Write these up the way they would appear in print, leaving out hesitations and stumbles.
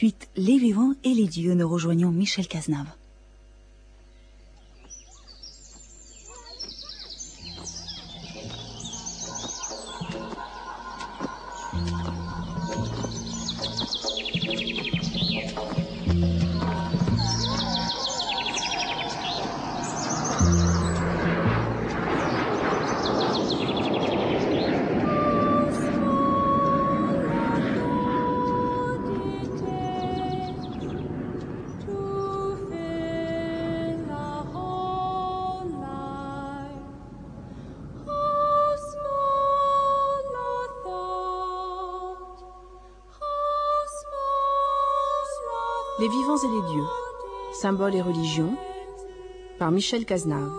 Suite Les Vivants et les Dieux, nous rejoignons Michel Cazenave. Les vivants et les dieux, symboles et religions, par Michel Cazenave.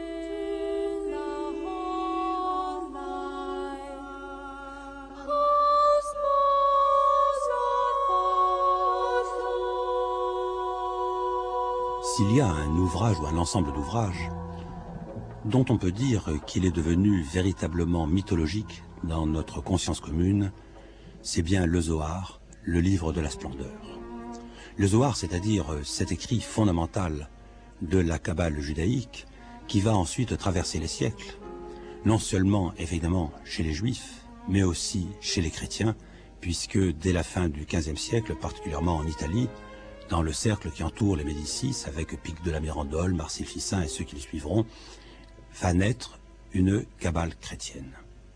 S'il y a un ouvrage ou un ensemble d'ouvrages dont on peut dire qu'il est devenu véritablement mythologique dans notre conscience commune, c'est bien le Zohar, le livre de la splendeur. Le Zohar, c'est-à-dire cet écrit fondamental de la Kabbale judaïque qui va ensuite traverser les siècles, non seulement évidemment chez les Juifs, mais aussi chez les chrétiens, puisque dès la fin du XVe siècle, particulièrement en Italie, dans le cercle qui entoure les Médicis, avec Pic de la Mirandole, Marsilficin et ceux qui le suivront, va naître une Kabbale chrétienne.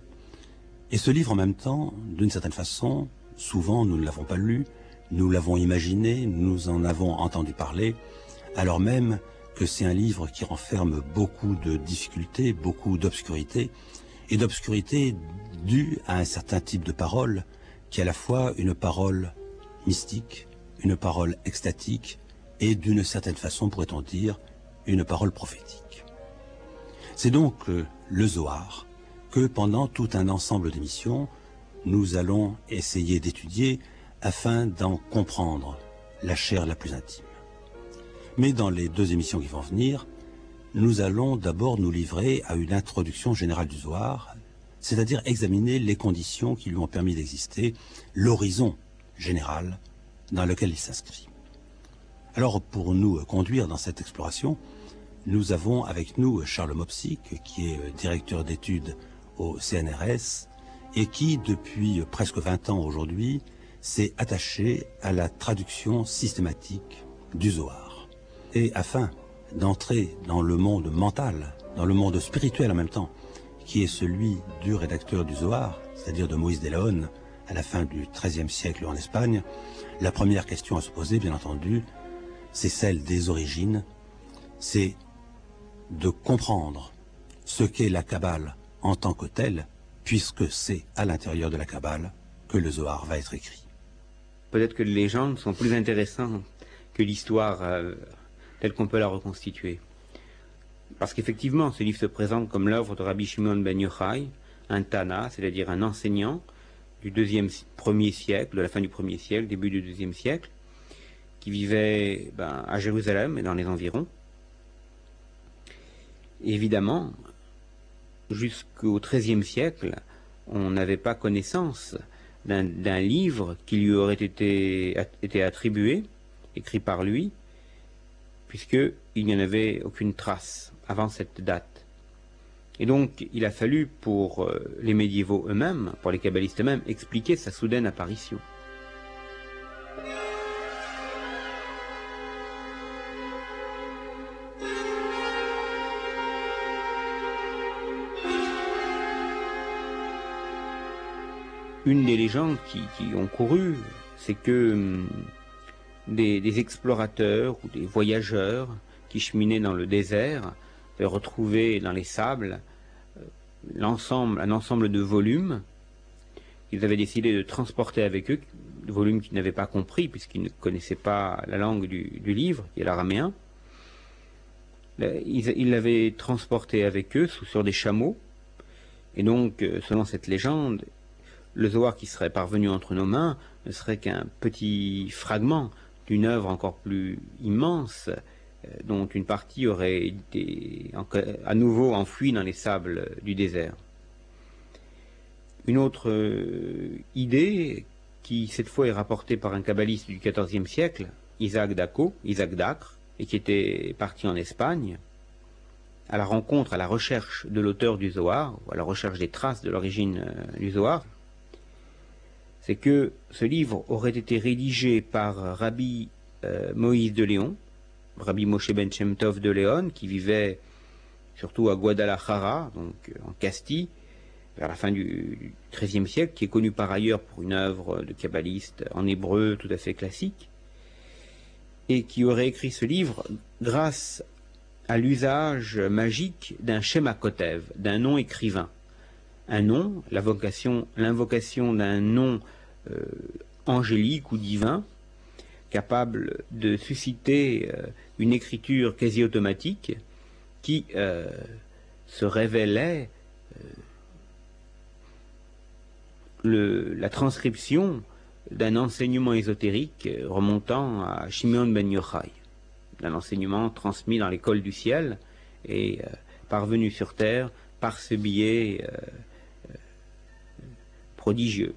Et ce livre en même temps, d'une certaine façon, souvent nous ne l'avons pas lu, nous l'avons imaginé, nous en avons entendu parler, alors même que c'est un livre qui renferme beaucoup de difficultés, beaucoup d'obscurité, et d'obscurité due à un certain type de parole, qui est à la fois une parole mystique, une parole extatique, et d'une certaine façon, pourrait-on dire, une parole prophétique. C'est donc le Zohar que pendant tout un ensemble d'émissions, nous allons essayer d'étudier afin d'en comprendre la chair la plus intime. Mais dans les deux émissions qui vont venir, nous allons d'abord nous livrer à une introduction générale du Zohar, c'est-à-dire examiner les conditions qui lui ont permis d'exister, l'horizon général dans lequel il s'inscrit. Alors, pour nous conduire dans cette exploration, nous avons avec nous Charles Mopsic, qui est directeur d'études au CNRS et qui, depuis presque 20 ans aujourd'hui, s'est attaché à la traduction systématique du Zohar. Et afin d'entrer dans le monde mental, dans le monde spirituel en même temps, qui est celui du rédacteur du Zohar, c'est-à-dire de Moïse de León, à la fin du XIIIe siècle en Espagne, la première question à se poser, bien entendu, c'est celle des origines, c'est de comprendre ce qu'est la Kabbale en tant que telle, puisque c'est à l'intérieur de la Kabbale que le Zohar va être écrit. Peut-être que les légendes sont plus intéressantes que l'histoire telle qu'on peut la reconstituer. Parce qu'effectivement, ce livre se présente comme l'œuvre de Rabbi Shimon ben Yochai, un Tana, c'est-à-dire un enseignant du premier siècle, de la fin du 1er siècle, début du 2e siècle, qui vivait à Jérusalem et dans les environs. Et évidemment, jusqu'au XIIIe siècle, on n'avait pas connaissance d'un livre qui lui aurait été attribué, écrit par lui, puisqu'il n'y en avait aucune trace avant cette date. Et donc, il a fallu pour les médiévaux eux-mêmes, pour les kabbalistes eux-mêmes, expliquer sa soudaine apparition. Une des légendes qui ont couru, c'est que des explorateurs ou des voyageurs qui cheminaient dans le désert avaient retrouvé dans les sables un ensemble de volumes qu'ils avaient décidé de transporter avec eux, des volumes qu'ils n'avaient pas compris puisqu'ils ne connaissaient pas la langue du livre, qui est l'araméen. Ils l'avaient transporté avec eux sur des chameaux, et donc, selon cette légende, le Zohar qui serait parvenu entre nos mains ne serait qu'un petit fragment d'une œuvre encore plus immense, dont une partie aurait été à nouveau enfouie dans les sables du désert. Une autre idée qui cette fois est rapporté par un kabbaliste du XIVe siècle, Isaac d'Acre, et qui était parti en Espagne, à la rencontre, à la recherche de l'auteur du Zohar, ou à la recherche des traces de l'origine du Zohar, c'est que ce livre aurait été rédigé par Rabbi Moïse de Léon, Rabbi Moshe ben Shem Tov de Léon, qui vivait surtout à Guadalajara, donc en Castille, vers la fin du XIIIe siècle, qui est connu par ailleurs pour une œuvre de kabbaliste en hébreu tout à fait classique, et qui aurait écrit ce livre grâce à l'usage magique d'un Shema Kotev, d'un nom écrivain. Un nom, l'invocation d'un nom angélique ou divin, capable de susciter une écriture quasi automatique qui se révélait la transcription d'un enseignement ésotérique remontant à Shimon ben Yochai, d'un enseignement transmis dans l'école du ciel et parvenu sur terre par ce biais prodigieux.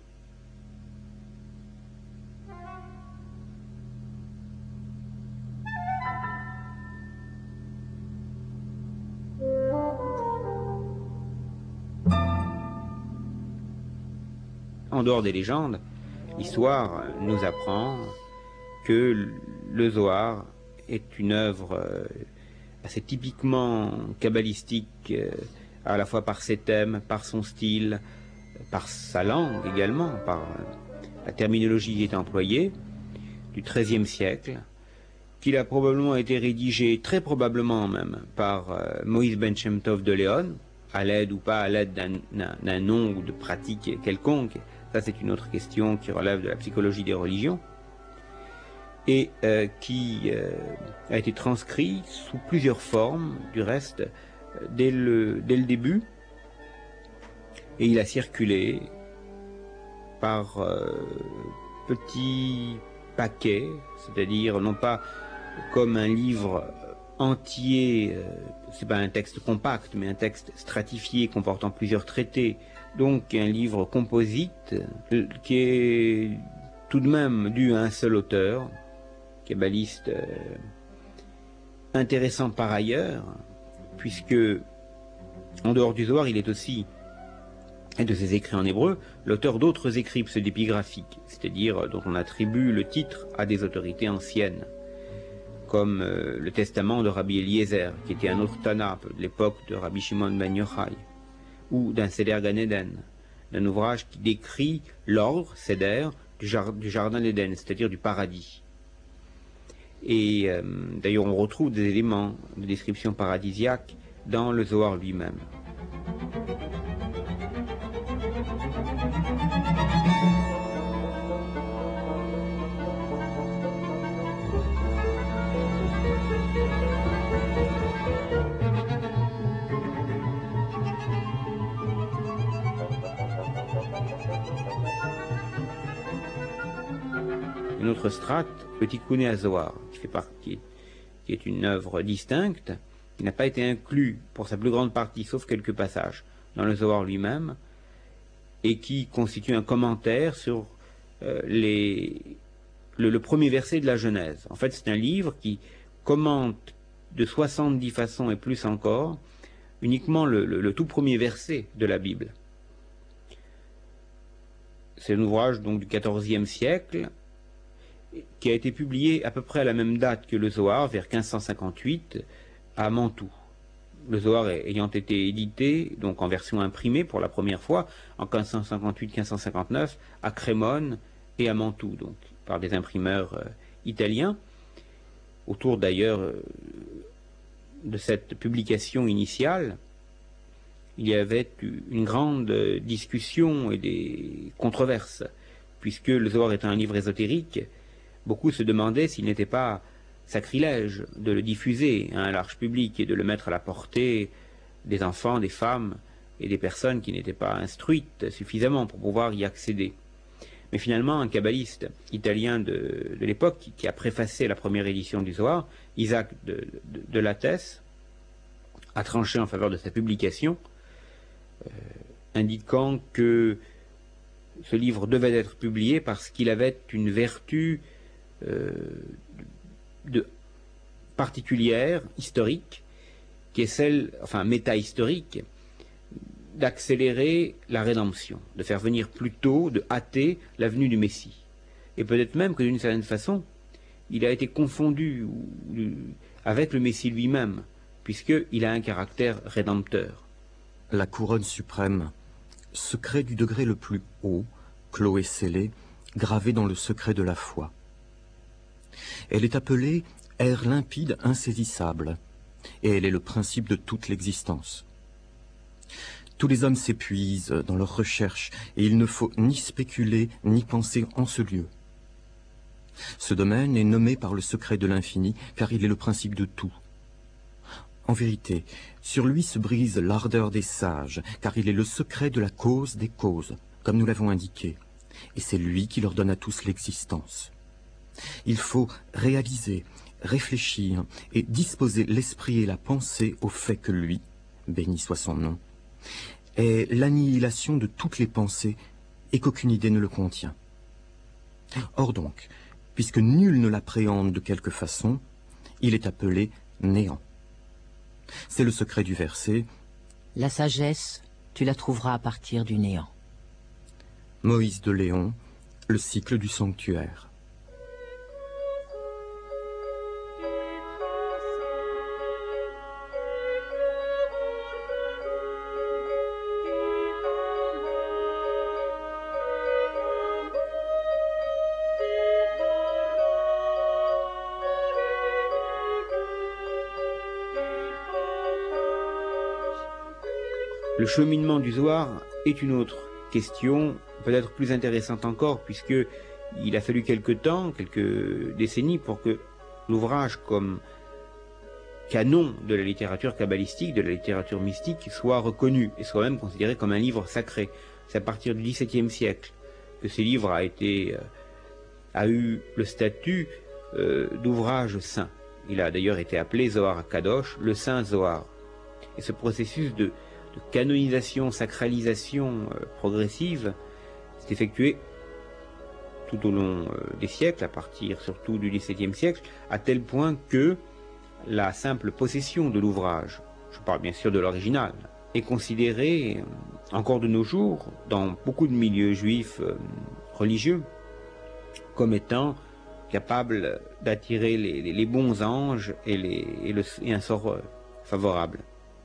En dehors des légendes, l'histoire nous apprend que le Zohar est une œuvre assez typiquement kabbalistique, à la fois par ses thèmes, par son style, par sa langue également, par la terminologie qui est employée, du XIIIe siècle, qu'il a probablement été rédigé, très probablement même, par Moïse ben Shem Tov de Léon, à l'aide ou pas à l'aide d'un nom ou de pratique quelconque. Ça, c'est une autre question qui relève de la psychologie des religions, et qui a été transcrit sous plusieurs formes, du reste, dès le début, et il a circulé par petits paquets, c'est-à-dire non pas comme un livre entier, c'est pas un texte compact, mais un texte stratifié comportant plusieurs traités, donc un livre composite qui est tout de même dû à un seul auteur, kabbaliste intéressant par ailleurs, puisque en dehors du Zohar, il est aussi, et de ses écrits en hébreu, l'auteur d'autres écrits pseudépigraphiques, c'est-à-dire dont on attribue le titre à des autorités anciennes, comme le testament de Rabbi Eliezer, qui était un autre Tana de l'époque de Rabbi Shimon ben Yochai, ou d'un Seder Gan Eden, d'un ouvrage qui décrit l'ordre, Seder, du jardin d'Éden, c'est-à-dire du paradis. Et d'ailleurs, on retrouve des éléments de description paradisiaque dans le Zohar lui-même. Une autre strate, le Tikkuné HaZohar, qui est une œuvre distincte, qui n'a pas été inclus pour sa plus grande partie, sauf quelques passages, dans le Zohar lui-même, et qui constitue un commentaire sur le premier verset de la Genèse. En fait, c'est un livre qui commente de 70 façons et plus encore, uniquement le tout premier verset de la Bible. C'est un ouvrage donc du XIVe siècle, qui a été publié à peu près à la même date que le Zohar, vers 1558, à Mantoue. Le Zohar ayant été édité, donc en version imprimée pour la première fois, en 1558-1559, à Crémone et à Mantoue, donc par des imprimeurs italiens. Autour d'ailleurs de cette publication initiale, il y avait une grande discussion et des controverses, puisque le Zohar est un livre ésotérique. Beaucoup se demandaient s'il n'était pas sacrilège de le diffuser à un large public et de le mettre à la portée des enfants, des femmes et des personnes qui n'étaient pas instruites suffisamment pour pouvoir y accéder. Mais finalement, un kabbaliste italien de l'époque, qui a préfacé la première édition du Zohar, Isaac de Lattès, a tranché en faveur de sa publication, indiquant que ce livre devait être publié parce qu'il avait une vertu particulière, historique, qui est celle, enfin méta-historique, d'accélérer la rédemption, de faire venir plus tôt, de hâter la venue du Messie. Et peut-être même que d'une certaine façon, il a été confondu avec le Messie lui-même, puisqu'il a un caractère rédempteur. La couronne suprême, secret du degré le plus haut, clos et scellé, gravé dans le secret de la foi. Elle est appelée air limpide insaisissable, et elle est le principe de toute l'existence. Tous les hommes s'épuisent dans leurs recherches, et il ne faut ni spéculer ni penser en ce lieu. Ce domaine est nommé par le secret de l'infini, car il est le principe de tout. En vérité, sur lui se brise l'ardeur des sages, car il est le secret de la cause des causes, comme nous l'avons indiqué, et c'est lui qui leur donne à tous l'existence. Il faut réaliser, réfléchir et disposer l'esprit et la pensée au fait que lui, béni soit son nom, est l'annihilation de toutes les pensées et qu'aucune idée ne le contient. Or donc, puisque nul ne l'appréhende de quelque façon, il est appelé néant. C'est le secret du verset « La sagesse, tu la trouveras à partir du néant. » Moïse de Léon, le cycle du sanctuaire. Le cheminement du Zohar est une autre question, peut-être plus intéressante encore, puisqu'il a fallu quelques décennies, pour que l'ouvrage comme canon de la littérature kabbalistique, de la littérature mystique, soit reconnu et soit même considéré comme un livre sacré. C'est à partir du XVIIe siècle que ce livre a eu le statut d'ouvrage saint. Il a d'ailleurs été appelé Zohar Kadosh, le Saint Zohar. Et ce processus de canonisation, sacralisation progressive s'est effectué tout au long des siècles, à partir surtout du XVIIe siècle, à tel point que la simple possession de l'ouvrage, je parle bien sûr de l'original, est considérée encore de nos jours, dans beaucoup de milieux juifs religieux, comme étant capable d'attirer les bons anges et un sort favorable.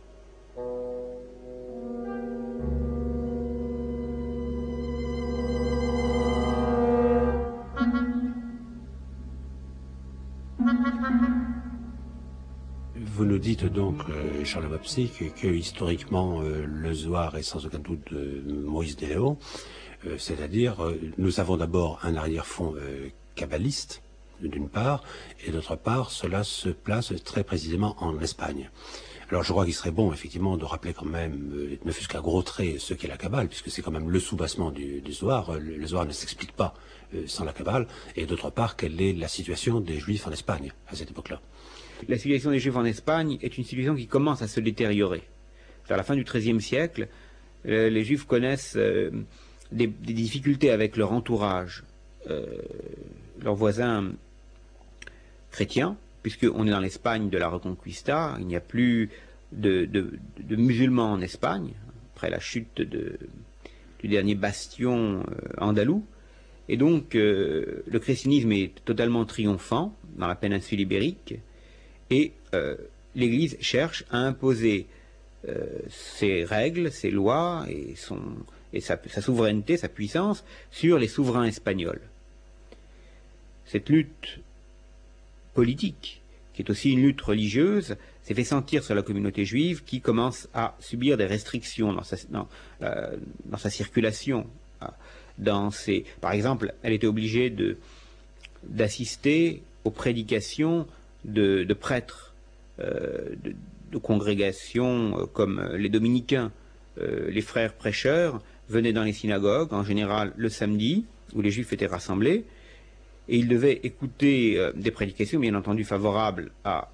Vous nous dites donc, Charles Wapsi, que historiquement le Zohar est sans aucun doute de Moïse de Léon, c'est-à-dire nous avons d'abord un arrière-fond kabbaliste, d'une part, et d'autre part, cela se place très précisément en Espagne. Alors je crois qu'il serait bon effectivement de rappeler quand même, ne fût-ce qu'à gros traits, ce qu'est la Kabbale, puisque c'est quand même le soubassement du Zohar. Le Zohar ne s'explique pas sans la Kabbale, et d'autre part, quelle est la situation des Juifs en Espagne à cette époque-là. La situation des Juifs en Espagne est une situation qui commence à se détériorer. Vers la fin du XIIIe siècle, les Juifs connaissent des difficultés avec leur entourage, leurs voisins chrétiens, puisqu'on est dans l'Espagne de la Reconquista, il n'y a plus de musulmans en Espagne, après la chute du dernier bastion andalou, et donc le christianisme est totalement triomphant dans la péninsule ibérique, et l'Église cherche à imposer ses règles, ses lois et sa souveraineté, sa puissance sur les souverains espagnols. Cette lutte politique, qui est aussi une lutte religieuse, s'est fait sentir sur la communauté juive qui commence à subir des restrictions dans sa circulation. Par exemple, elle était obligée d'assister aux prédications de prêtres, de congrégations comme les dominicains. Les frères prêcheurs venaient dans les synagogues, en général le samedi, où les juifs étaient rassemblés, et ils devaient écouter des prédications, bien entendu, favorables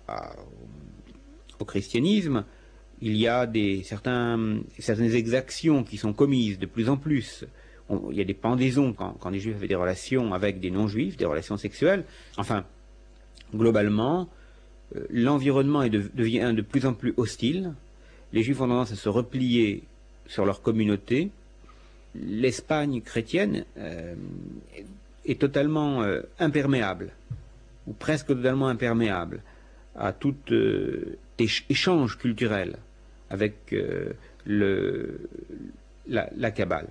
au christianisme. Il y a certaines exactions qui sont commises de plus en plus, il y a des pendaisons quand des juifs avaient des relations avec des non-juifs, des relations sexuelles. Enfin, globalement, l'environnement devient de plus en plus hostile. Les juifs ont tendance à se replier sur leur communauté. L'Espagne chrétienne est totalement imperméable, ou presque totalement imperméable, à tout échange culturel avec la Kabbale.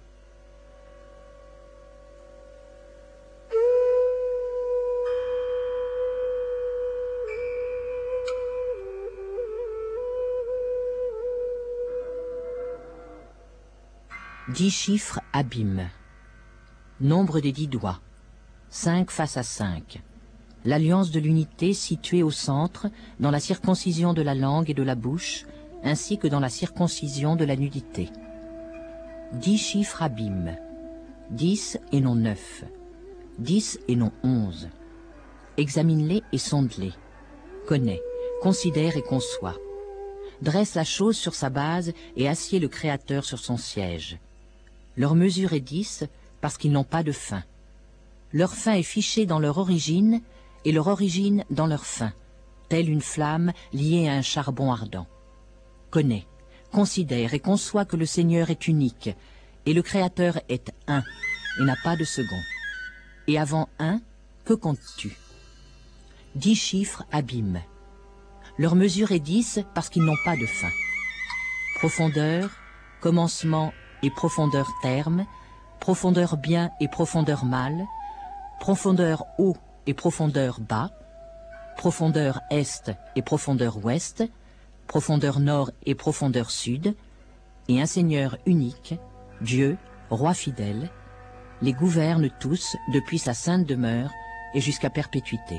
Dix chiffres abîmes. Nombre des 10 doigts. 5 face à 5. L'alliance de l'unité située au centre, dans la circoncision de la langue et de la bouche, ainsi que dans la circoncision de la nudité. 10 chiffres abîmes. 10 et non 9. 10 et non 11. Examine-les et sonde-les. Connais, considère et conçoit. Dresse la chose sur sa base et assied le Créateur sur son siège. Leur mesure est 10 parce qu'ils n'ont pas de fin. Leur fin est fichée dans leur origine et leur origine dans leur fin, telle une flamme liée à un charbon ardent. Connais, considère et conçois que le Seigneur est unique et le Créateur est un et n'a pas de second. Et avant un, que comptes-tu? 10 chiffres abîmes. Leur mesure est 10 parce qu'ils n'ont pas de fin. Profondeur, commencement et profondeur terme, profondeur bien et profondeur mal, profondeur haut et profondeur bas, profondeur est et profondeur ouest, profondeur nord et profondeur sud, et un Seigneur unique, Dieu, roi fidèle, les gouverne tous depuis sa sainte demeure et jusqu'à perpétuité.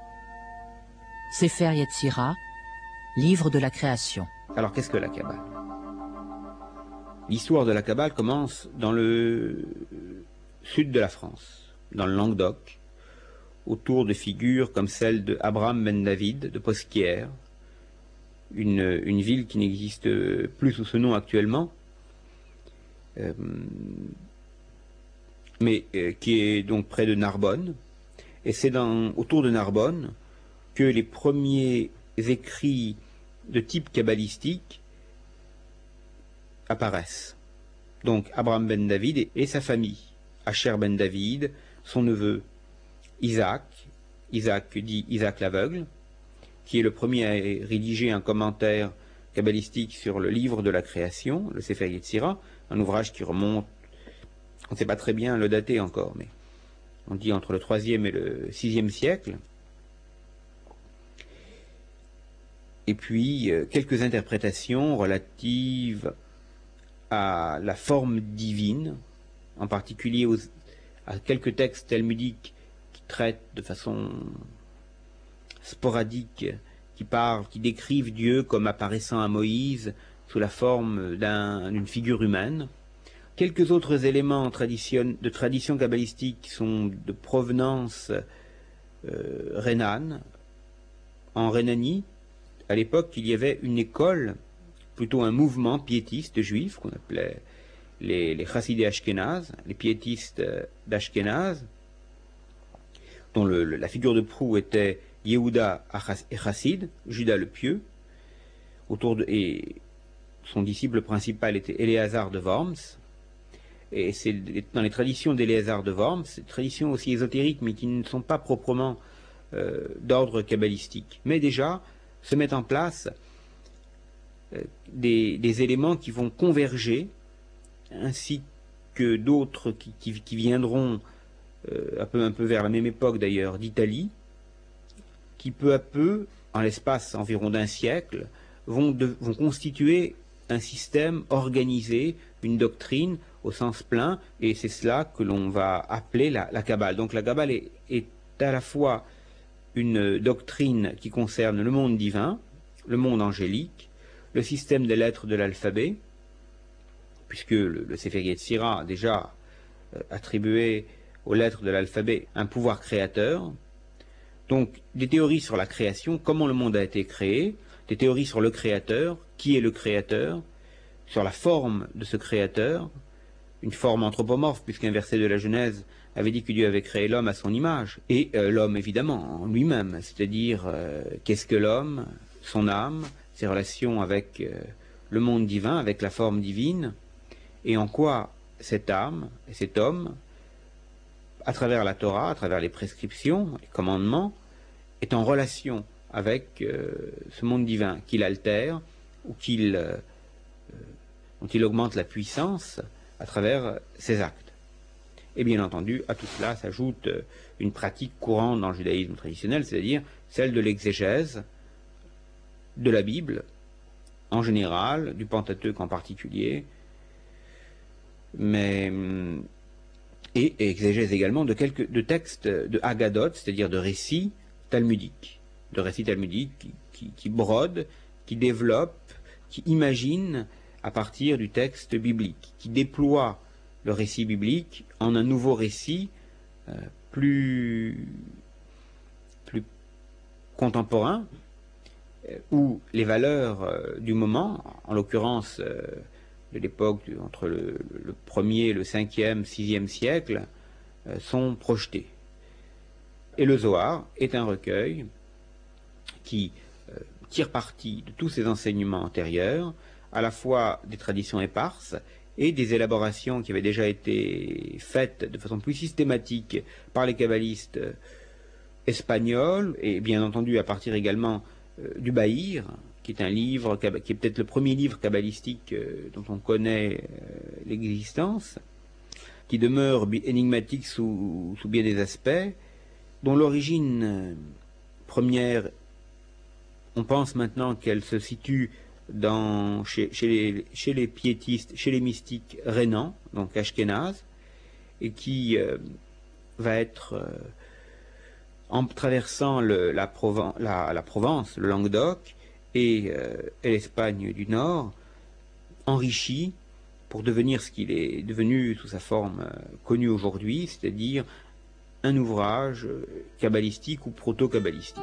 Sefer Yetzira, livre de la création. Alors qu'est-ce que la Kabbale? L'histoire de la Kabbale commence dans le sud de la France, dans le Languedoc, autour de figures comme celle de Abraham ben David de Posquières, une ville qui n'existe plus sous ce nom actuellement, mais qui est donc près de Narbonne. Et c'est autour de Narbonne que les premiers écrits de type kabbalistique apparaissent. Donc Abraham ben David et sa famille, Asher ben David, son neveu Isaac dit Isaac l'aveugle, qui est le premier à rédiger un commentaire kabbalistique sur le livre de la création, le Sefer Yetzira, un ouvrage qui remonte, on ne sait pas très bien le dater encore, mais on dit entre le 3e et le 6e siècle. Et puis quelques interprétations relatives à la forme divine, en particulier à quelques textes talmudiques qui traitent de façon sporadique, qui décrivent Dieu comme apparaissant à Moïse sous la forme d'une figure humaine. Quelques autres éléments de tradition kabbalistique qui sont de provenance rhénane. En Rhénanie, à l'époque, il y avait une école, plutôt un mouvement piétiste juif qu'on appelait les chassidés ashkénazes, les piétistes d'Ashkénaz, dont la figure de proue était Yehuda et Chassid, Judas le pieux, et son disciple principal était Éléazar de Worms. Et c'est dans les traditions d'Éléazar de Worms, des traditions aussi ésotériques, mais qui ne sont pas proprement d'ordre kabbalistique. Mais déjà, se mettent en place des éléments qui vont converger, ainsi que d'autres qui viendront un peu vers la même époque d'ailleurs d'Italie, qui peu à peu, en l'espace environ d'un siècle, vont constituer un système organisé, une doctrine au sens plein, et c'est cela que l'on va appeler la Kabbale. Donc la Kabbale est à la fois une doctrine qui concerne le monde divin, le monde angélique, le système des lettres de l'alphabet, puisque le Sefer Yetzira a déjà attribué aux lettres de l'alphabet un pouvoir créateur. Donc des théories sur la création, comment le monde a été créé, des théories sur le créateur, qui est le créateur, sur la forme de ce créateur, une forme anthropomorphe, puisqu'un verset de la Genèse avait dit que Dieu avait créé l'homme à son image, et l'homme évidemment en lui-même, c'est-à-dire qu'est-ce que l'homme, son âme, ses relations avec le monde divin, avec la forme divine, et en quoi cette âme et cet homme, à travers la Torah, à travers les prescriptions, les commandements, est en relation avec ce monde divin qu'il altère ou dont il augmente la puissance à travers ses actes. Et bien entendu, à tout cela s'ajoute une pratique courante dans le judaïsme traditionnel, c'est-à-dire celle de l'exégèse de la Bible, en général, du Pentateuque en particulier, et exégèse également de textes de Haggadot, c'est-à-dire de récits talmudiques, qui brodent, qui développent, qui imaginent à partir du texte biblique, qui déploient le récit biblique en un nouveau récit plus contemporain, où les valeurs du moment, en l'occurrence de l'époque entre le 1er, le 5e, 6e siècle, sont projetées. Et le Zohar est un recueil qui tire parti de tous ces enseignements antérieurs, à la fois des traditions éparses et des élaborations qui avaient déjà été faites de façon plus systématique par les kabbalistes espagnols, et bien entendu à partir également du Bahir, qui est un livre, qui est peut-être le premier livre kabbalistique dont on connaît l'existence, qui demeure énigmatique sous bien des aspects, dont l'origine première, on pense maintenant qu'elle se situe chez les piétistes, chez les mystiques rhénans, donc ashkénazes, et qui va être, en traversant la Provence, le Languedoc et l'Espagne du Nord, enrichi pour devenir ce qu'il est devenu sous sa forme connue aujourd'hui, c'est-à-dire un ouvrage kabbalistique ou proto-kabbalistique.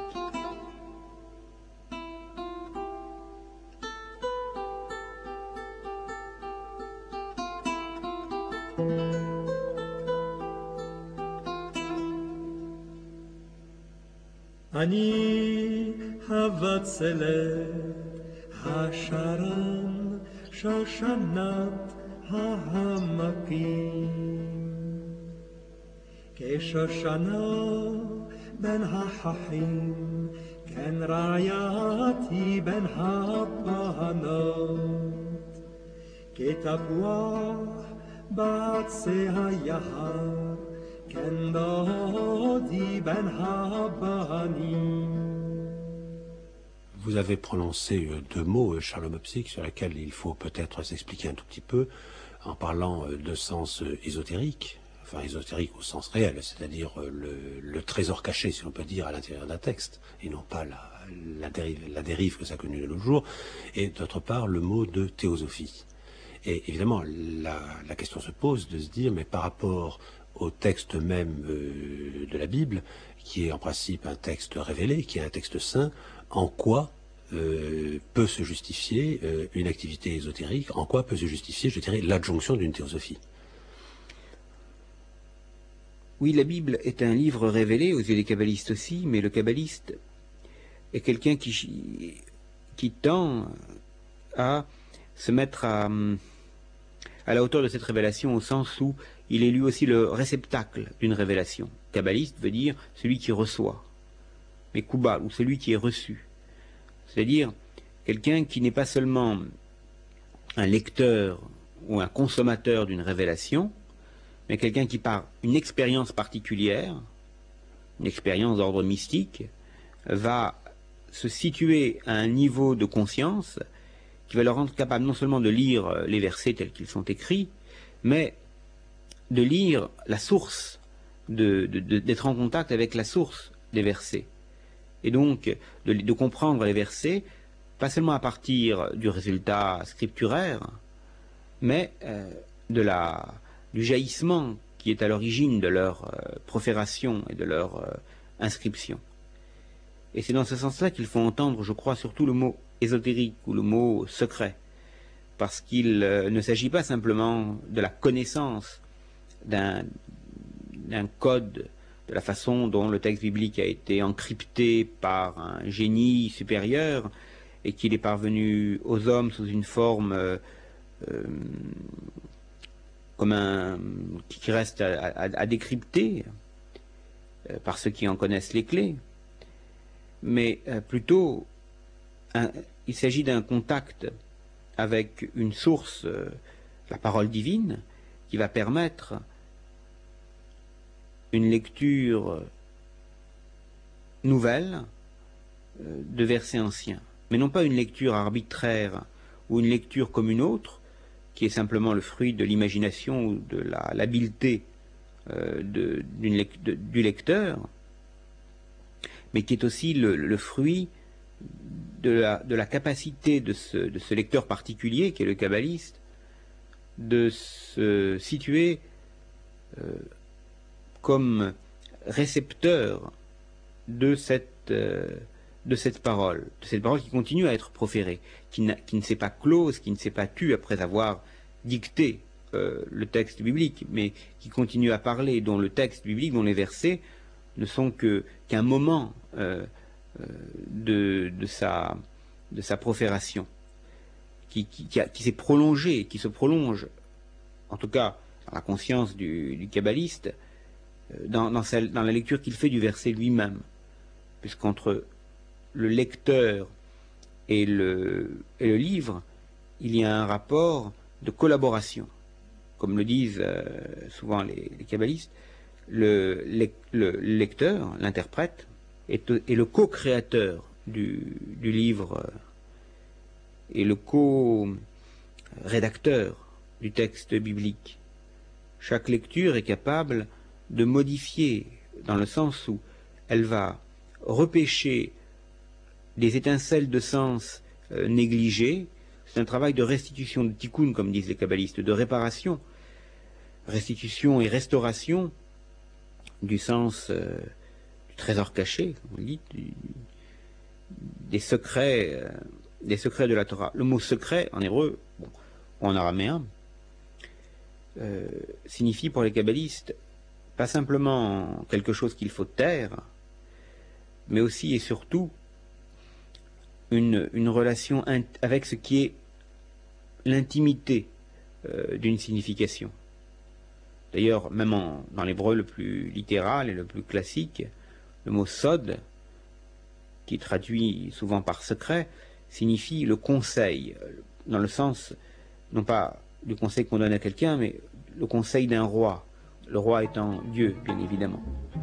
אני הבצלת השרן שושנת העמקים כשושנה בין החכים כן רעייתי בין הבנות כתפוח בעצי היער כן דודי בין הבנים. Vous avez prononcé deux mots, charlomopsique, sur lesquels il faut peut-être s'expliquer un tout petit peu, en parlant de sens ésotérique, enfin ésotérique au sens réel, c'est-à-dire le trésor caché, si on peut dire, à l'intérieur d'un texte, et non pas la dérive que ça a connue de nos jours, et d'autre part le mot de théosophie. Et évidemment, la question se pose de se dire, mais par rapport au texte même de la Bible, qui est en principe un texte révélé, qui est un texte saint, en quoi peut se justifier une activité ésotérique, en quoi peut se justifier, je dirais, l'adjonction d'une théosophie? Oui, la Bible est un livre révélé aux yeux des kabbalistes aussi, mais le kabbaliste est quelqu'un qui tend à se mettre à la hauteur de cette révélation, au sens où il est lui aussi le réceptacle d'une révélation. Kabbaliste veut dire celui qui reçoit, mais Koubal, ou celui qui est reçu. C'est-à-dire quelqu'un qui n'est pas seulement un lecteur ou un consommateur d'une révélation, mais quelqu'un qui, par une expérience particulière, une expérience d'ordre mystique, va se situer à un niveau de conscience qui va le rendre capable non seulement de lire les versets tels qu'ils sont écrits, mais de lire la source, d'être en contact avec la source des versets. Et donc de comprendre les versets, pas seulement à partir du résultat scripturaire, mais du jaillissement qui est à l'origine de leur profération et de leur inscription. Et c'est dans ce sens-là qu'il faut entendre, je crois, surtout le mot ésotérique ou le mot secret. parce qu'il ne s'agit pas simplement de la connaissance d'un code, de la façon dont le texte biblique a été encrypté par un génie supérieur et qu'il est parvenu aux hommes sous une forme qui reste à décrypter par ceux qui en connaissent les clés, mais plutôt il s'agit d'un contact avec une source, la parole divine, qui va permettre une lecture nouvelle de versets anciens, mais non pas une lecture arbitraire ou une lecture comme une autre, qui est simplement le fruit de l'imagination ou de l'habileté du lecteur, mais qui est aussi le fruit de la capacité de ce lecteur particulier, qui est le kabbaliste, de se situer comme récepteur de cette parole qui continue à être proférée, qui ne s'est pas close, qui ne s'est pas tue après avoir dicté le texte biblique, mais qui continue à parler, dont le texte biblique, dont les versets ne sont qu'un moment de sa profération, qui s'est prolongé, qui se prolonge, en tout cas dans la conscience du kabbaliste, dans la lecture qu'il fait du verset lui-même, puisqu'entre le lecteur et le livre, il y a un rapport de collaboration. Comme le disent souvent les kabbalistes, le lecteur, l'interprète, est le co-créateur du livre et le co-rédacteur du texte biblique. Chaque lecture est capable de modifier, dans le sens où elle va repêcher des étincelles de sens négligées. C'est un travail de restitution, de tikkun, comme disent les kabbalistes, de réparation, restitution et restauration du sens du trésor caché, on dit, des secrets de la Torah. Le mot secret, en hébreu, ou en araméen, signifie pour les kabbalistes pas simplement quelque chose qu'il faut taire, mais aussi et surtout une relation avec ce qui est l'intimité d'une signification. D'ailleurs, même dans l'hébreu le plus littéral et le plus classique, le mot sod, qui est traduit souvent par secret, signifie le conseil, dans le sens, non pas du conseil qu'on donne à quelqu'un, mais le conseil d'un roi, le roi étant Dieu, bien évidemment.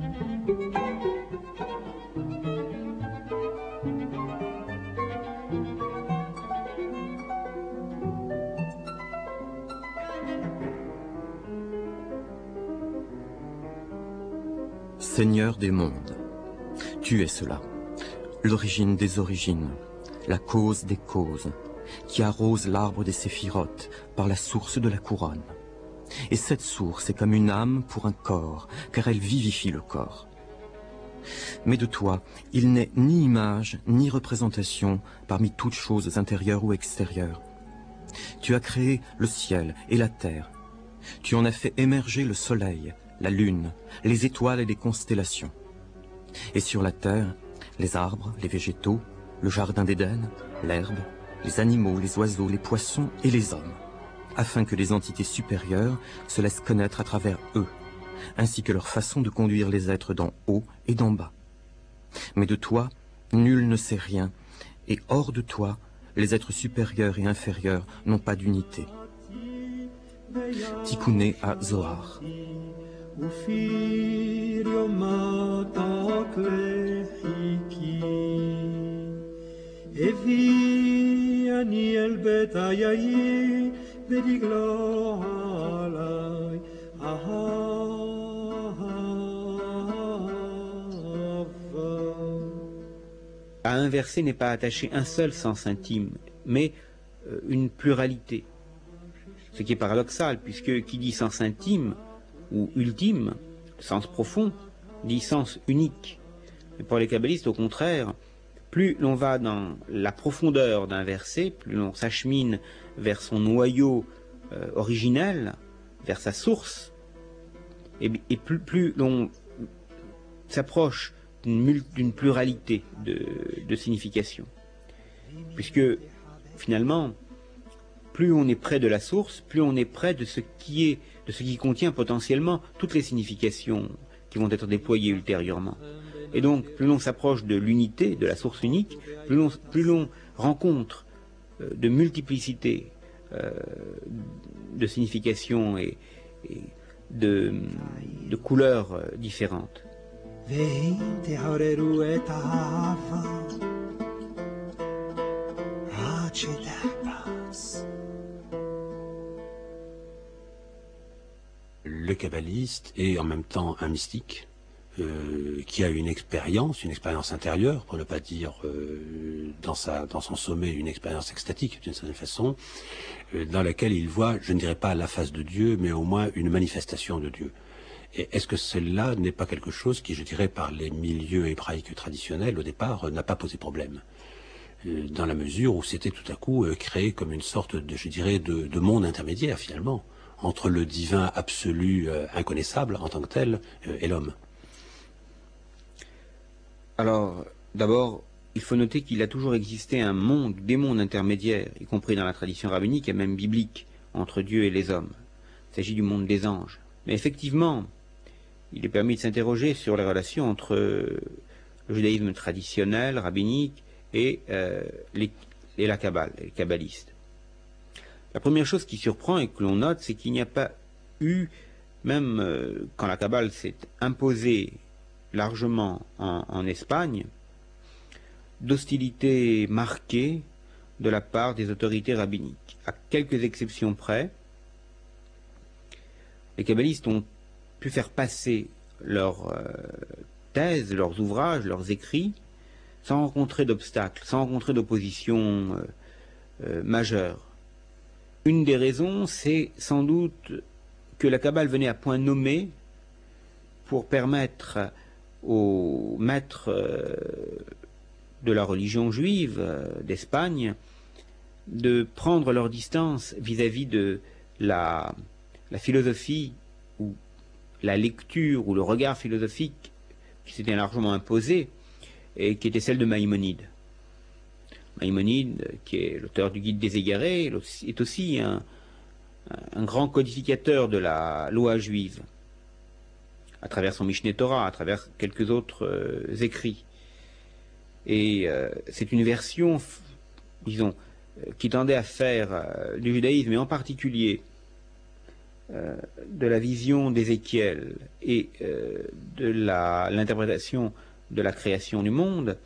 Seigneur des mondes, tu es cela, l'origine des origines, la cause des causes, qui arrose l'arbre des séphirotes par la source de la couronne. Et cette source est comme une âme pour un corps, car elle vivifie le corps. Mais de toi, il n'est ni image, ni représentation parmi toutes choses intérieures ou extérieures. Tu as créé le ciel et la terre. Tu en as fait émerger le soleil, la lune, les étoiles et les constellations. Et sur la terre, les arbres, les végétaux, le jardin d'Éden, l'herbe, les animaux, les oiseaux, les poissons et les hommes, afin que les entités supérieures se laissent connaître à travers eux, ainsi que leur façon de conduire les êtres d'en haut et d'en bas. Mais de toi, nul ne sait rien, et hors de toi, les êtres supérieurs et inférieurs n'ont pas d'unité. Tikkuné à Zohar. À un verset n'est pas attaché un seul sens intime, mais une pluralité. Ce qui est paradoxal, puisque qui dit sens intime ou ultime, sens profond, dit sens unique. Mais pour les kabbalistes, au contraire, plus l'on va dans la profondeur d'un verset, plus l'on s'achemine vers son noyau originel, vers sa source, et plus l'on s'approche d'une pluralité de significations. Puisque, finalement, plus on est près de la source, plus on est près de ce qui contient potentiellement toutes les significations qui vont être déployées ultérieurement. Et donc, plus l'on s'approche de l'unité, de la source unique, plus l'on rencontre de multiplicité de significations et de couleurs différentes. Le kabbaliste est en même temps un mystique qui a une expérience intérieure, pour ne pas dire dans son sommet une expérience extatique d'une certaine façon, dans laquelle il voit, je ne dirais pas la face de Dieu, mais au moins une manifestation de Dieu. Et est-ce que cela n'est pas quelque chose qui, je dirais, par les milieux hébraïques traditionnels, au départ, n'a pas posé problème, dans la mesure où c'était tout à coup créé comme une sorte de, je dirais, de monde intermédiaire, finalement, entre le divin absolu inconnaissable en tant que tel et l'homme. Alors, d'abord, il faut noter qu'il a toujours existé un monde, des mondes intermédiaires, y compris dans la tradition rabbinique et même biblique, entre Dieu et les hommes. Il s'agit du monde des anges. Mais effectivement, il est permis de s'interroger sur les relations entre le judaïsme traditionnel, rabbinique, et la Kabbale, les kabbalistes. La première chose qui surprend et que l'on note, c'est qu'il n'y a pas eu, même quand la Kabbale s'est imposée largement en Espagne, d'hostilité marquée de la part des autorités rabbiniques. À quelques exceptions près, les kabbalistes ont pu faire passer leurs thèses, leurs ouvrages, leurs écrits, sans rencontrer d'obstacles, sans rencontrer d'opposition majeure. Une des raisons, c'est sans doute que la Kabbale venait à point nommé pour permettre aux maîtres de la religion juive d'Espagne de prendre leur distance vis-à-vis de la philosophie ou la lecture ou le regard philosophique qui s'était largement imposé et qui était celle de Maïmonide. Maïmonide, qui est l'auteur du Guide des Égarés, est aussi un grand codificateur de la loi juive, à travers son Mishneh Torah, à travers quelques autres écrits. Et c'est une version, disons, qui tendait à faire du judaïsme, et en particulier de la vision d'Ézéchiel et de l'interprétation de la création du monde,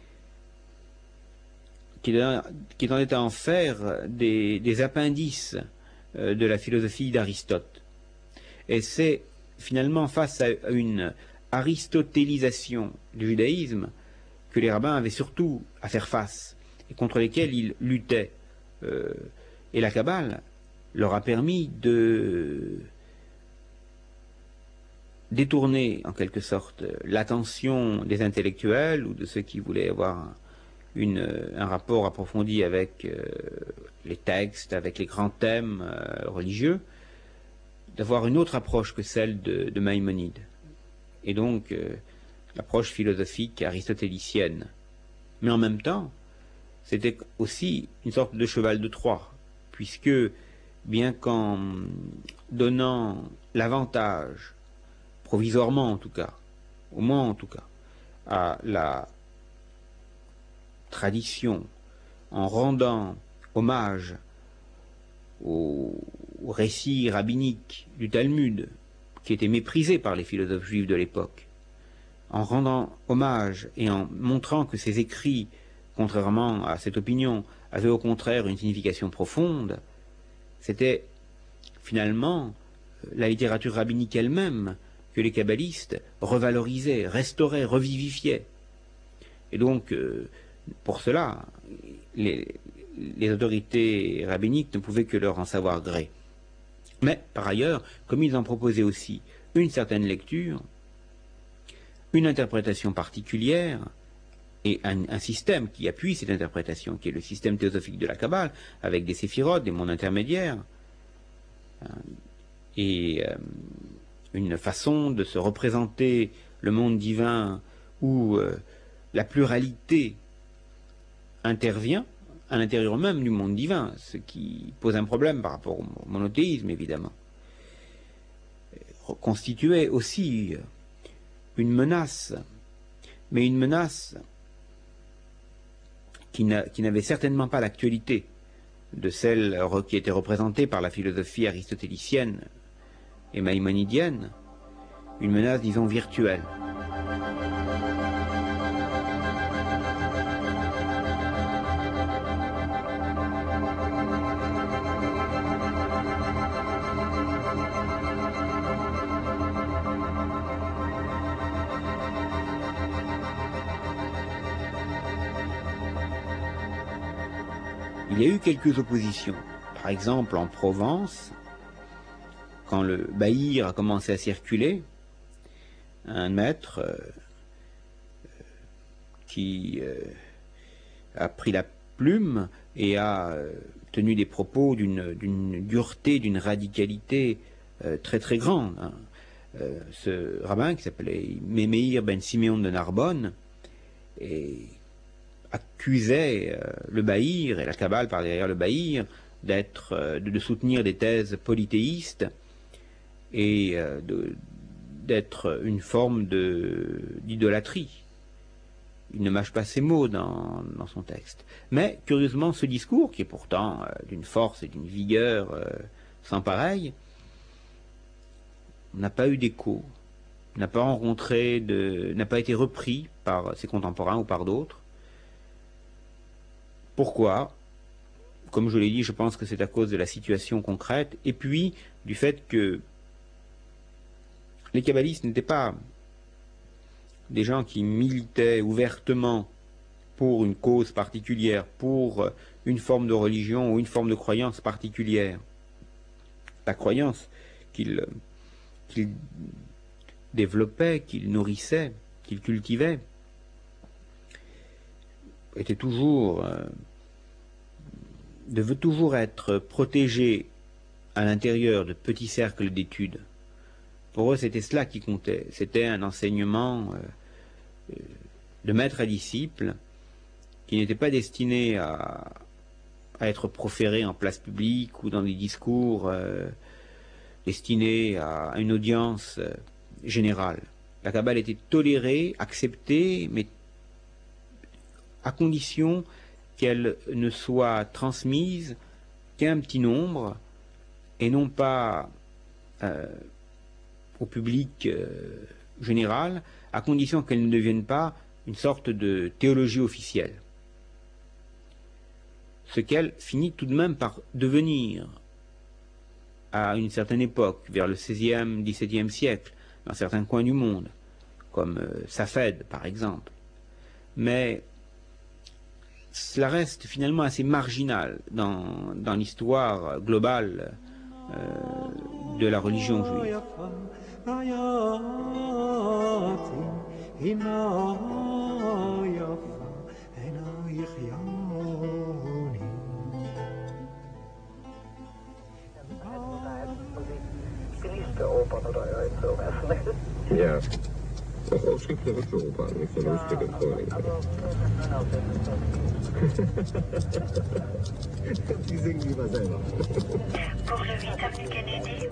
qui tendait à en faire des appendices de la philosophie d'Aristote. Et c'est finalement face à une aristotélisation du judaïsme que les rabbins avaient surtout à faire face et contre lesquels ils luttaient. Et la Kabbale leur a permis de détourner en quelque sorte l'attention des intellectuels ou de ceux qui voulaient avoir un rapport approfondi avec les textes, avec les grands thèmes religieux, d'avoir une autre approche que celle de Maïmonide, et donc l'approche philosophique aristotélicienne. Mais en même temps, c'était aussi une sorte de cheval de Troie, puisque bien qu'en donnant l'avantage, provisoirement en tout cas, au moins en tout cas, à la tradition, en rendant hommage au récit rabbinique du Talmud, qui était méprisé par les philosophes juifs de l'époque, en rendant hommage et en montrant que ces écrits, contrairement à cette opinion, avaient au contraire une signification profonde, c'était finalement la littérature rabbinique elle-même que les kabbalistes revalorisaient, restauraient, revivifiaient. Et donc, pour cela, les autorités rabbiniques ne pouvaient que leur en savoir gré. Mais, par ailleurs, comme ils en proposaient aussi une certaine lecture, une interprétation particulière, et un système qui appuie cette interprétation, qui est le système théosophique de la Kabbale, avec des séphirotes, des mondes intermédiaires, et une façon de se représenter le monde divin où la pluralité intervient à l'intérieur même du monde divin, ce qui pose un problème par rapport au monothéisme, évidemment, constituait aussi une menace, mais une menace qui n'avait certainement pas l'actualité de celle qui était représentée par la philosophie aristotélicienne et maïmonidienne, une menace, disons, virtuelle. Il y a eu quelques oppositions. Par exemple, en Provence, quand le Bahir a commencé à circuler, un maître qui a pris la plume et a tenu des propos d'une dureté, d'une radicalité très très grande. Ce rabbin qui s'appelait Meir ben Siméon de Narbonne accusait le Bahir et la Kabbale par derrière le Bahir de soutenir des thèses polythéistes et d'être une forme d'idolâtrie. Il ne mâche pas ses mots dans son texte. Mais, curieusement, ce discours, qui est pourtant d'une force et d'une vigueur sans pareil, n'a pas eu d'écho, n'a pas été repris par ses contemporains ou par d'autres. Pourquoi? Comme je l'ai dit, je pense que c'est à cause de la situation concrète, et puis du fait que les kabbalistes n'étaient pas des gens qui militaient ouvertement pour une cause particulière, pour une forme de religion ou une forme de croyance particulière. La croyance qu'ils développaient, qu'ils nourrissaient, qu'ils cultivaient, devait toujours être protégée à l'intérieur de petits cercles d'études. Pour eux, c'était cela qui comptait. C'était un enseignement de maître à disciple qui n'était pas destiné à être proféré en place publique ou dans des discours destinés à une audience générale. La Kabbale était tolérée, acceptée, mais à condition qu'elle ne soit transmise qu'à un petit nombre et non pas au public général, à condition qu'elle ne devienne pas une sorte de théologie officielle. Ce qu'elle finit tout de même par devenir à une certaine époque, vers le XVIe, XVIIe siècle, dans certains coins du monde, comme Safed par exemple. Mais cela reste finalement assez marginal dans l'histoire globale de la religion juive. Ja. Ook schriftelijk zo op aan, ik vind een stuk koning. Die zingen lieber selber. Pour le 8 avenue Kennedy.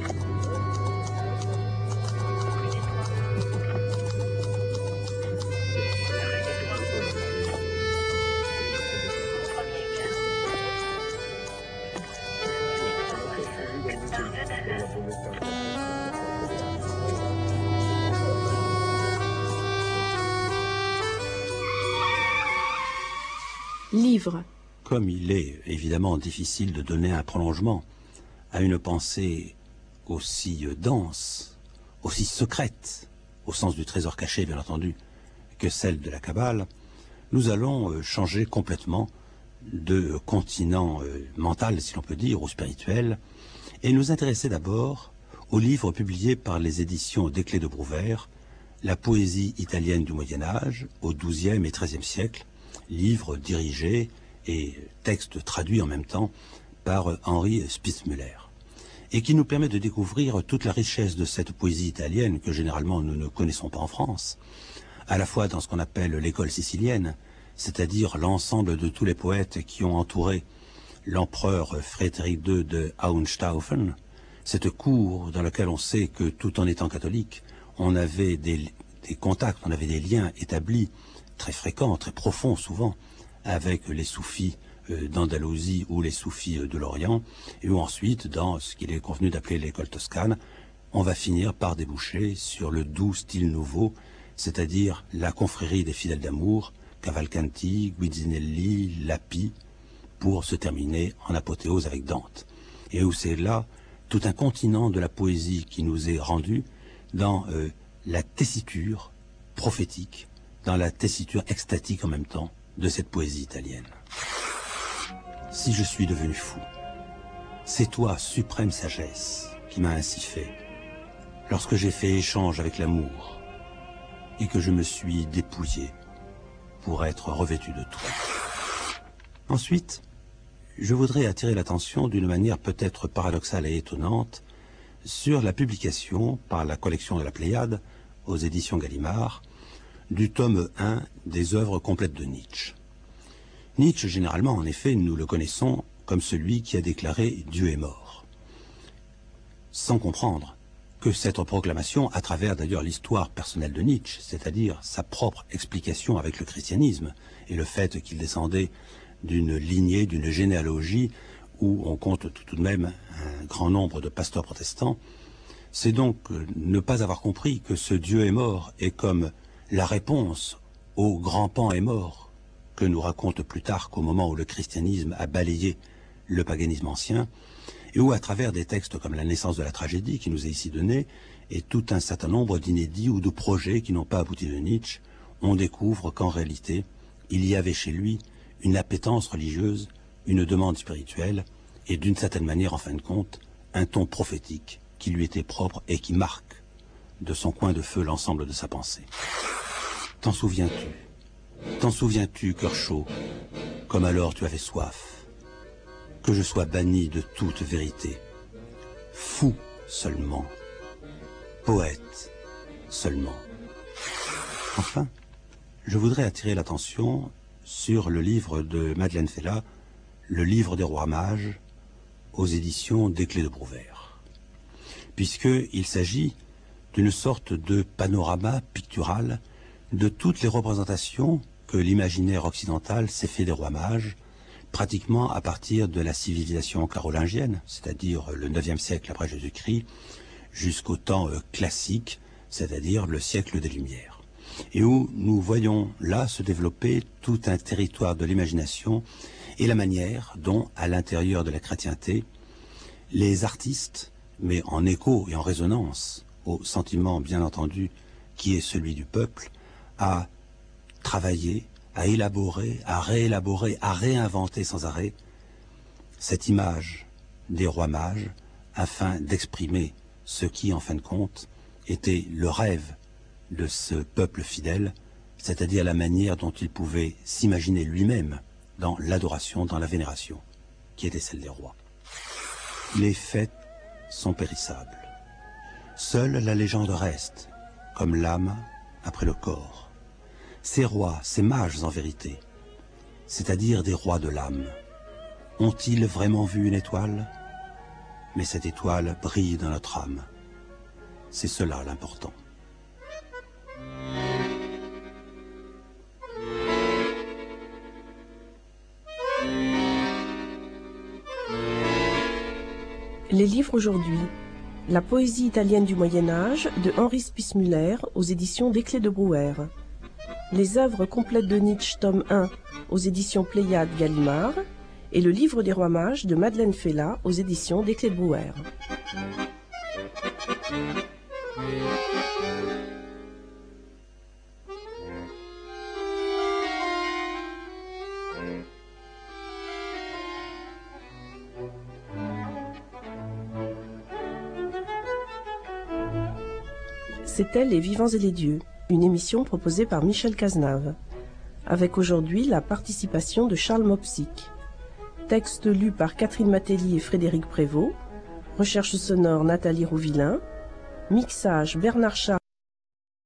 Livre. Comme il est évidemment difficile de donner un prolongement à une pensée aussi dense, aussi secrète, au sens du trésor caché bien entendu, que celle de la Kabbale, nous allons changer complètement de continent mental, si l'on peut dire, ou spirituel, et nous intéresser d'abord au livre publié par les éditions des Clés de Brouwer, la poésie italienne du Moyen-Âge au XIIe et XIIIe siècle, livre dirigé et texte traduit en même temps par Henri Spitzmüller, et qui nous permet de découvrir toute la richesse de cette poésie italienne que généralement nous ne connaissons pas en France, à la fois dans ce qu'on appelle l'école sicilienne, c'est-à-dire l'ensemble de tous les poètes qui ont entouré l'empereur Frédéric II de Hohenstaufen, cette cour dans laquelle on sait que tout en étant catholique, on avait des contacts, on avait des liens établis très fréquents, très profonds souvent, avec les soufis d'Andalousie ou les soufis de l'Orient, et où ensuite, dans ce qu'il est convenu d'appeler l'école toscane, on va finir par déboucher sur le doux style nouveau, c'est-à-dire la confrérie des fidèles d'amour, Cavalcanti, Guizinelli, Lapi, pour se terminer en apothéose avec Dante. Et où c'est là tout un continent de la poésie qui nous est rendu dans la tessiture prophétique, dans la tessiture extatique en même temps de cette poésie italienne. Si je suis devenu fou, c'est toi, suprême sagesse, qui m'a ainsi fait, lorsque j'ai fait échange avec l'amour et que je me suis dépouillé pour être revêtu de toi. Ensuite, je voudrais attirer l'attention d'une manière peut-être paradoxale et étonnante sur la publication par la collection de la Pléiade aux éditions Gallimard du tome 1 des œuvres complètes de Nietzsche. Nietzsche, généralement, en effet, nous le connaissons comme celui qui a déclaré « Dieu est mort », sans comprendre que cette proclamation, à travers d'ailleurs l'histoire personnelle de Nietzsche, c'est-à-dire sa propre explication avec le christianisme et le fait qu'il descendait d'une lignée, d'une généalogie où on compte tout de même un grand nombre de pasteurs protestants, c'est donc ne pas avoir compris que ce Dieu est mort est comme la réponse au grand Pan est mort que nous raconte Plutarque au moment où le christianisme a balayé le paganisme ancien, et où à travers des textes comme la naissance de la tragédie qui nous est ici donnée, et tout un certain nombre d'inédits ou de projets qui n'ont pas abouti de Nietzsche, on découvre qu'en réalité, il y avait chez lui une appétence religieuse, une demande spirituelle, et d'une certaine manière, en fin de compte, un ton prophétique qui lui était propre et qui marque de son coin de feu l'ensemble de sa pensée. T'en souviens-tu? T'en souviens-tu, cœur chaud, comme alors tu avais soif? Que je sois banni de toute vérité, fou seulement, poète seulement. Enfin, je voudrais attirer l'attention sur le livre de Madeleine Fella, Le livre des rois mages, aux éditions des Clés de Brouwer, puisqu'il s'agit d'une sorte de panorama pictural de toutes les représentations que l'imaginaire occidental s'est fait des rois mages, pratiquement à partir de la civilisation carolingienne, c'est-à-dire le IXe siècle après Jésus-Christ, jusqu'au temps classique, c'est-à-dire le siècle des Lumières, et où nous voyons là se développer tout un territoire de l'imagination et la manière dont, à l'intérieur de la chrétienté, les artistes, mais en écho et en résonance au sentiment bien entendu qui est celui du peuple, a travaillé, à élaborer, à réélaborer, à réinventer sans arrêt cette image des rois mages afin d'exprimer ce qui, en fin de compte, était le rêve de ce peuple fidèle, c'est-à-dire la manière dont il pouvait s'imaginer lui-même dans l'adoration, dans la vénération, qui était celle des rois. Les faits sont périssables. Seule la légende reste, comme l'âme après le corps. Ces rois, ces mages en vérité, c'est-à-dire des rois de l'âme, ont-ils vraiment vu une étoile? Mais cette étoile brille dans notre âme. C'est cela l'important. Les livres aujourd'hui. La poésie italienne du Moyen-Âge de Henri Spitzmüller aux éditions des Clés de Brouwer. Les œuvres complètes de Nietzsche, tome 1 aux éditions Pléiade Gallimard et le livre des rois mages de Madeleine Fella aux éditions des Clés de Brouwer. C'était Les Vivants et les Dieux. une émission proposée par Michel Cazenave, avec aujourd'hui la participation de Charles Mopsic. Texte lu par Catherine Matelli et Frédéric Prévost, recherche sonore Nathalie Rouvillain, mixage Bernard Charles